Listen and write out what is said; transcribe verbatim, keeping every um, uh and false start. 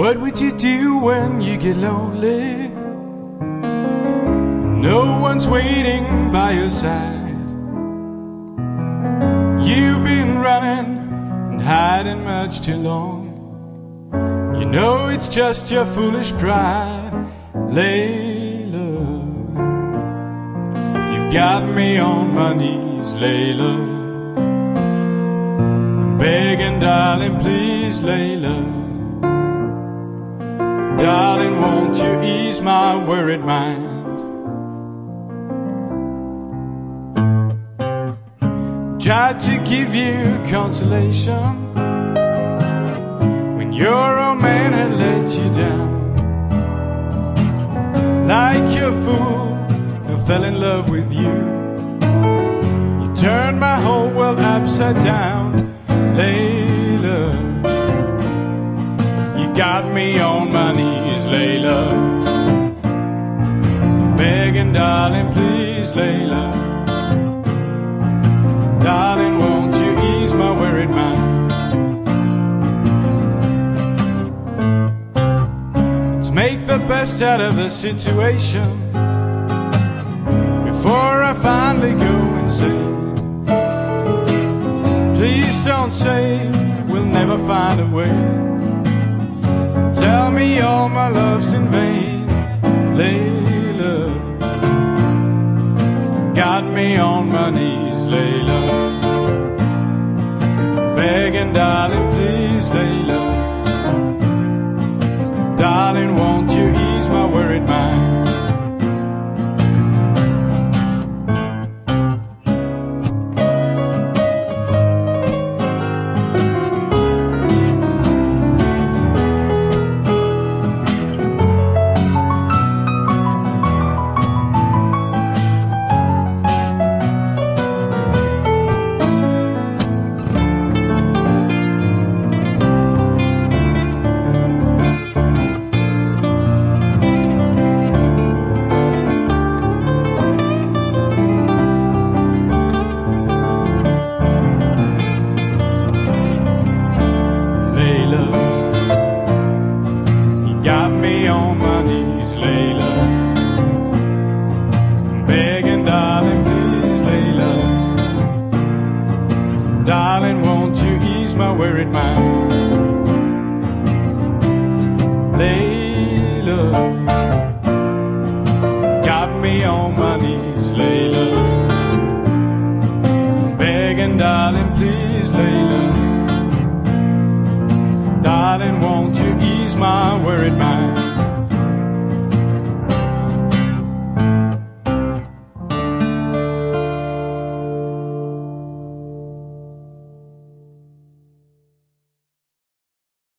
What would you do when you get lonely? No one's waiting by your side. You've been running and hiding much too long. You know it's just your foolish pride, Layla. You've got me on my knees, Layla. I'm begging, darling, please, Layla. Darling, won't you ease my worried mind? Tried to give you consolation when your old man had let you down. Like a fool who fell in love with you, you turned my whole world upside down, Layla. You got me on my knees, Layla. Begging, darling, please, Layla. Darling, won't you ease my worried mind? Let's make the best out of the situation before I finally go insane. Please don't say we'll never find a way. Tell me all my love's in vain, Layla. Got me on my knees, Layla. Begging, darling, please, Layla. Darling, won't you ease my worried mind? Got me on my knees, Layla. Begging, darling, please, Layla. Darling, won't you ease my worried mind?